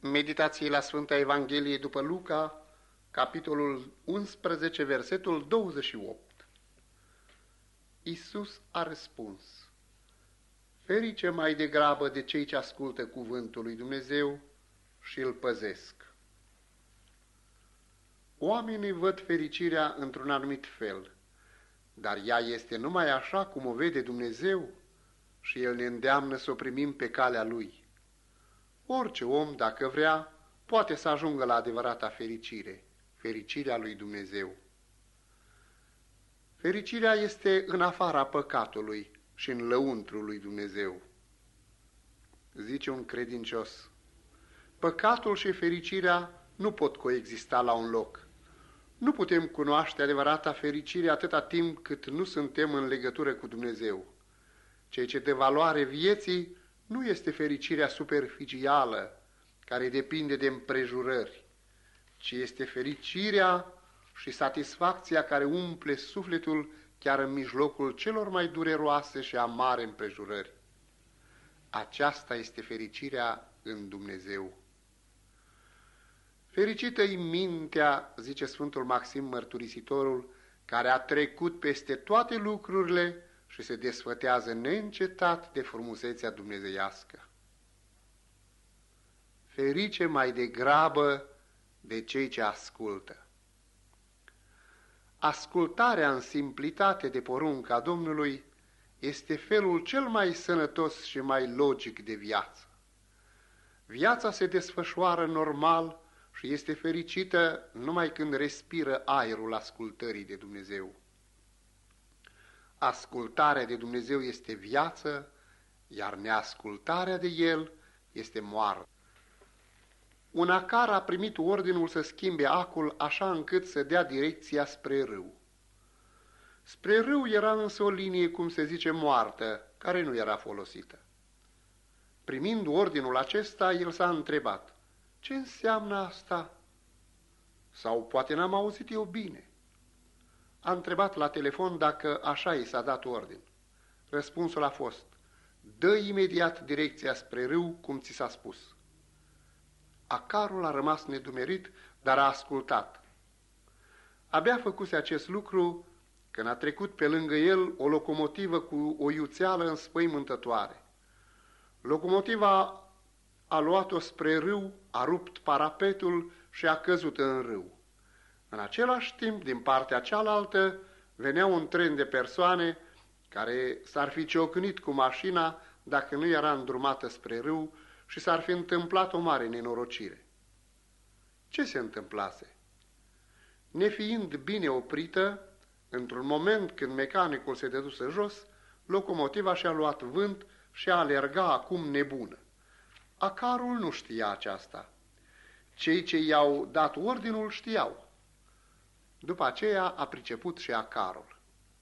Meditații la Sfânta Evanghelie după Luca, capitolul 11, versetul 28. Iisus a răspuns: ferice mai degrabă de cei ce ascultă cuvântul lui Dumnezeu și îl păzesc. Oamenii văd fericirea într-un anumit fel, dar ea este numai așa cum o vede Dumnezeu și El ne îndeamnă să o primim pe calea Lui. Orice om, dacă vrea, poate să ajungă la adevărata fericire, fericirea lui Dumnezeu. Fericirea este în afara păcatului și în lăuntrul lui Dumnezeu. Zice un credincios: păcatul și fericirea nu pot coexista la un loc. Nu putem cunoaște adevărata fericire atâta timp cât nu suntem în legătură cu Dumnezeu. Ceea ce dă valoare vieții nu este fericirea superficială, care depinde de împrejurări, ci este fericirea și satisfacția care umple sufletul chiar în mijlocul celor mai dureroase și amare împrejurări. Aceasta este fericirea în Dumnezeu. Fericită-i mintea, zice Sfântul Maxim Mărturisitorul, care a trecut peste toate lucrurile și se desfătează neîncetat de frumusețea dumnezeiască. Ferice mai degrabă de cei ce ascultă. Ascultarea în simplitate de porunca Domnului este felul cel mai sănătos și mai logic de viață. Viața se desfășoară normal și este fericită numai când respiră aerul ascultării de Dumnezeu. Ascultarea de Dumnezeu este viață, iar neascultarea de El este moarte. Un acar a primit ordinul să schimbe acul așa încât să dea direcția spre râu. Spre râu era însă o linie, cum se zice, moartă, care nu era folosită. Primind ordinul acesta, el s-a întrebat: ce înseamnă asta? Sau poate n-am auzit eu bine. A întrebat la telefon dacă așa i s-a dat ordin. Răspunsul a fost: dă imediat direcția spre râu, cum ți s-a spus. Acarul a rămas nedumerit, dar a ascultat. Abia făcuse acest lucru când a trecut pe lângă el o locomotivă cu o iuțeală înspăimântătoare. Locomotiva a luat-o spre râu, a rupt parapetul și a căzut în râu. În același timp, din partea cealaltă, venea un tren de persoane care s-ar fi ciocnit cu mașina dacă nu era îndrumată spre râu și s-ar fi întâmplat o mare nenorocire. Ce se întâmplase? Nefiind bine oprită, într-un moment când mecanicul se dăduse jos, locomotiva și-a luat vânt și alerga acum nebună. Acarul nu știa aceasta. Cei ce i-au dat ordinul știau. După aceea a priceput și acarul.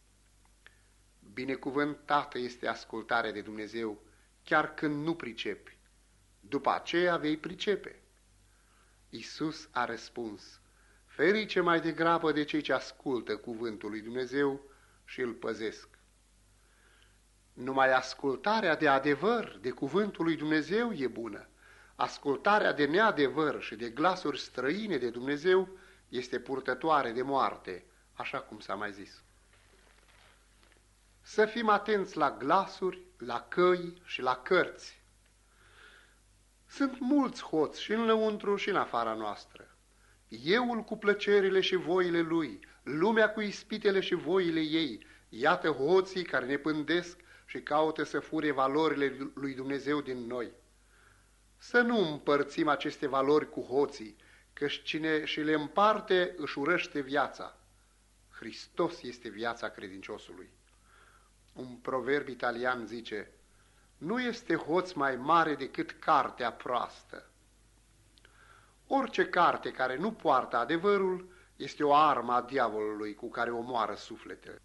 Binecuvântată este ascultarea de Dumnezeu, chiar când nu pricepi. După aceea vei pricepe. Iisus a răspuns: ferice mai degrabă de cei ce ascultă cuvântul lui Dumnezeu și îl păzesc. Numai ascultarea de adevăr de cuvântul lui Dumnezeu e bună. Ascultarea de neadevăr și de glasuri străine de Dumnezeu este purtătoare de moarte, așa cum s-a mai zis. Să fim atenți la glasuri, la căi și la cărți. Sunt mulți hoți și în lăuntru și în afara noastră. Euul cu plăcerile și voile lui, lumea cu ispitele și voile ei, iată hoții care ne pândesc și caută să fure valorile lui Dumnezeu din noi. Să nu împărțim aceste valori cu hoții, căci cine și le împarte își urăște viața. Hristos este viața credinciosului. Un proverb italian zice: nu este hoț mai mare decât cartea proastă. Orice carte care nu poartă adevărul este o armă a diavolului cu care omoară sufletele.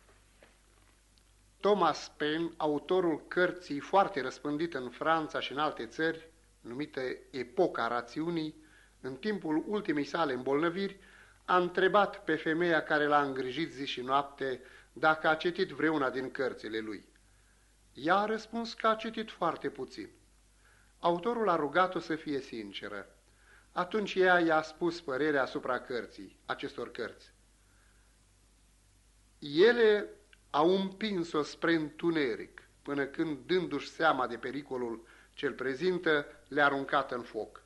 Thomas Paine, autorul cărții foarte răspândită în Franța și în alte țări, numită Epoca rațiunii, în timpul ultimei sale îmbolnăviri, a întrebat pe femeia care l-a îngrijit zi și noapte dacă a citit vreuna din cărțile lui. Ea a răspuns că a citit foarte puțin. Autorul a rugat-o să fie sinceră. Atunci ea i-a spus părerea asupra acestor cărți. Ele au împins-o spre întuneric, până când, dându-și seama de pericolul ce-l prezintă, le-a aruncat în foc.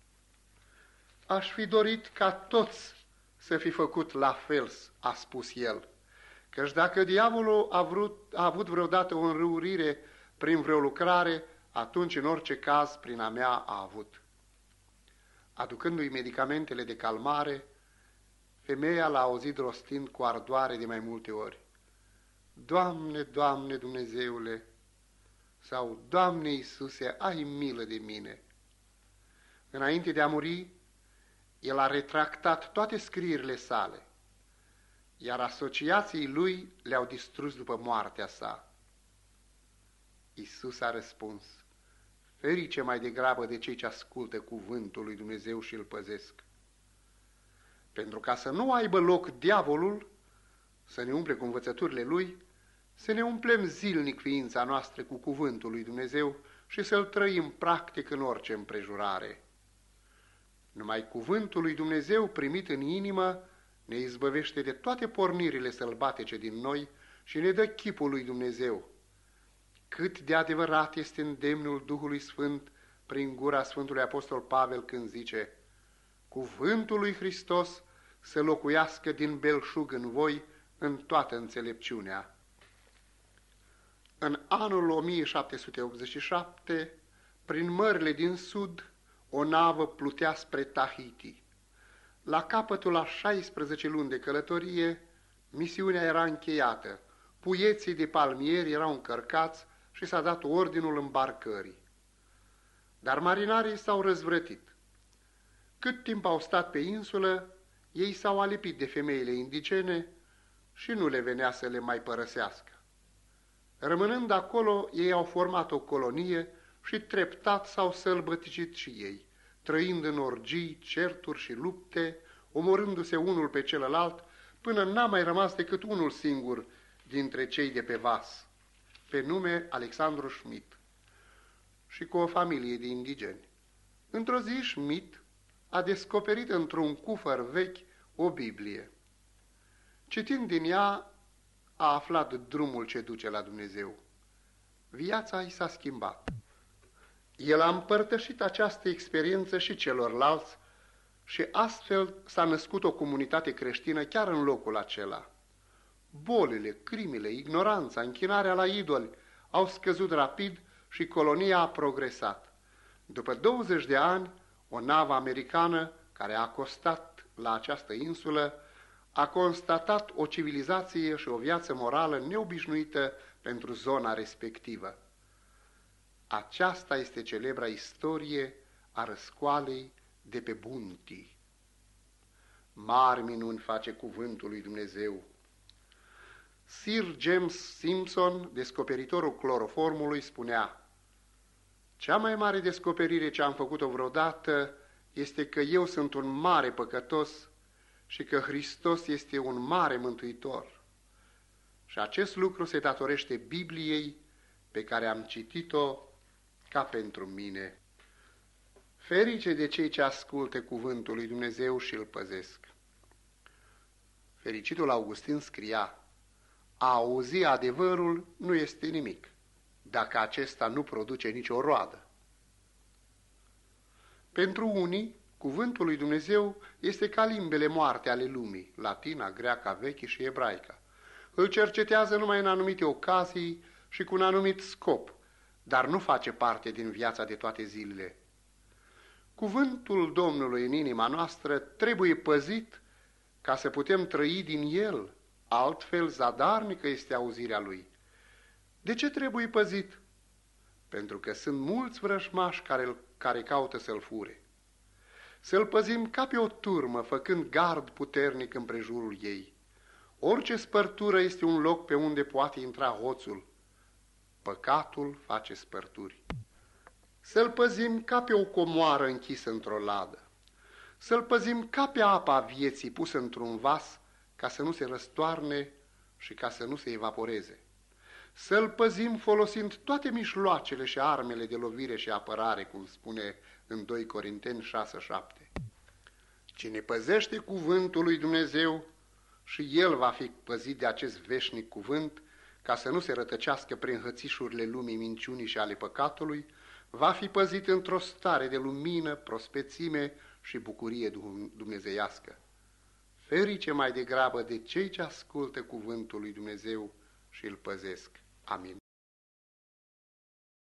Aș fi dorit ca toți să fi făcut la fel, a spus el, căci dacă diavolul a avut vreodată o înrăurire prin vreo lucrare, atunci, în orice caz, prin a mea a avut. Aducându-i medicamentele de calmare, femeia l-a auzit rostind cu ardoare de mai multe ori: Doamne, Doamne Dumnezeule, sau Doamne Iisuse, ai milă de mine. Înainte de a muri, el a retractat toate scrierile sale, iar asociații lui le-au distrus după moartea sa. Iisus a răspuns: ferice mai degrabă de cei ce ascultă cuvântul lui Dumnezeu și îl păzesc. Pentru ca să nu aibă loc diavolul să ne umple cu învățăturile lui, să ne umplem zilnic ființa noastră cu cuvântul lui Dumnezeu și să-l trăim practic în orice împrejurare. Numai cuvântul lui Dumnezeu primit în inimă ne izbăvește de toate pornirile sălbatice din noi și ne dă chipul lui Dumnezeu. Cât de adevărat este îndemnul Duhului Sfânt prin gura Sfântului Apostol Pavel când zice: cuvântul lui Hristos să locuiască din belșug în voi în toată înțelepciunea. În anul 1787, prin mările din sud, o navă plutea spre Tahiti. La capătul a 16 luni de călătorie, misiunea era încheiată, puieții de palmieri erau încărcați și s-a dat ordinul îmbarcării. Dar marinarii s-au răzvrătit. Cât timp au stat pe insulă, ei s-au alipit de femeile indigene și nu le venea să le mai părăsească. Rămânând acolo, ei au format o colonie și treptat s-au sălbăticit și ei, trăind în orgii, certuri și lupte, omorându-se unul pe celălalt, până n-a mai rămas decât unul singur dintre cei de pe vas, pe nume Alexandru Schmidt, și cu o familie de indigeni. Într-o zi, Schmidt a descoperit într-un cufăr vechi o Biblie. Citind din ea, a aflat drumul ce duce la Dumnezeu. Viața i s-a schimbat. El a împărtășit această experiență și celorlalți și astfel s-a născut o comunitate creștină chiar în locul acela. Bolile, crimele, ignoranța, închinarea la idoli au scăzut rapid și colonia a progresat. După 20 de ani, o navă americană care a acostat la această insulă a constatat o civilizație și o viață morală neobișnuită pentru zona respectivă. Aceasta este celebra istorie a răscoalei de pe Bunti. Mari minuni face cuvântul lui Dumnezeu. Sir James Simpson, descoperitorul cloroformului, spunea: cea mai mare descoperire ce am făcut-o vreodată este că eu sunt un mare păcătos și că Hristos este un mare mântuitor. Și acest lucru se datorește Bibliei pe care am citit-o ca pentru mine. Ferice de cei ce ascultă cuvântul lui Dumnezeu și îl păzesc. Fericitul Augustin scria: a auzi adevărul nu este nimic, dacă acesta nu produce nicio roadă. Pentru unii, cuvântul lui Dumnezeu este ca limbele moarte ale lumii, latina, greaca, veche și ebraica. Îl cercetează numai în anumite ocazii și cu un anumit scop, dar nu face parte din viața de toate zilele. Cuvântul Domnului în inima noastră trebuie păzit ca să putem trăi din el, altfel zadarnică este auzirea lui. De ce trebuie păzit? Pentru că sunt mulți vrăjmași care caută să-l fure. Să-l păzim ca pe o turmă, făcând gard puternic împrejurul ei. Orice spărtură este un loc pe unde poate intra hoțul. Păcatul face spărturi. Să-l păzim ca pe o comoară închisă într-o ladă. Să-l păzim ca pe apa vieții pusă într-un vas, ca să nu se răstoarne și ca să nu se evaporeze. să-l păzim folosind toate mijloacele și armele de lovire și apărare, cum spune în 2 Corinteni 6:7. Cine păzește cuvântul lui Dumnezeu, și el va fi păzit de acest veșnic cuvânt, ca să nu se rătăcească prin hățișurile lumii minciunii și ale păcatului, va fi păzit într-o stare de lumină, prospețime și bucurie dumnezeiască. Ferice mai degrabă de cei ce ascultă cuvântul lui Dumnezeu și îl păzesc. Amin.